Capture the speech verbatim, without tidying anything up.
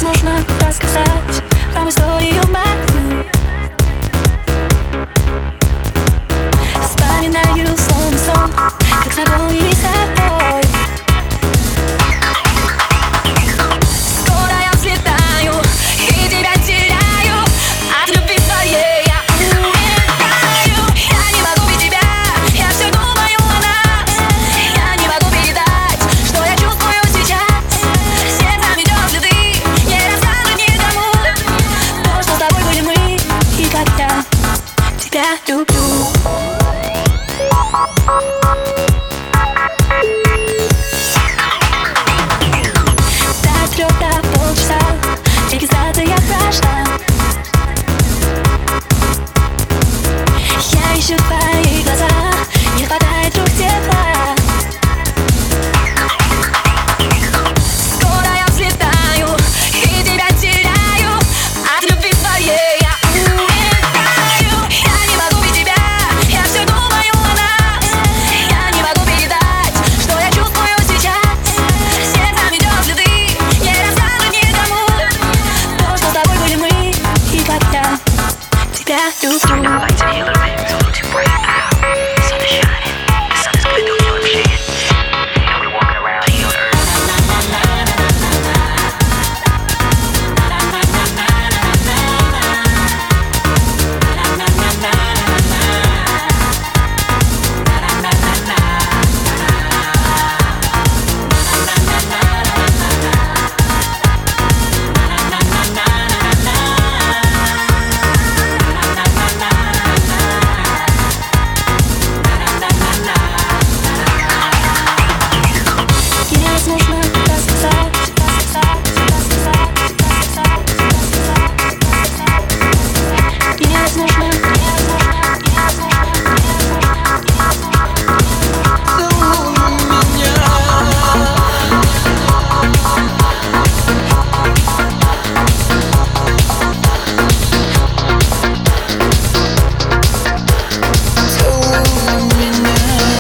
Нужно рассказать вам историю мою. Вспоминаю сон, сон, как с тобой и с тобой. Скоро я взлетаю и тебя теряю. От любви своей я умираю. Я не могу без тебя, я все думаю о нас. Я не могу передать, что я чувствую сейчас. Сердцем идем следы, не расскажет никому то, что с тобой были мы, и как я тебя люблю. До трех, до полчаса регистрация прошла.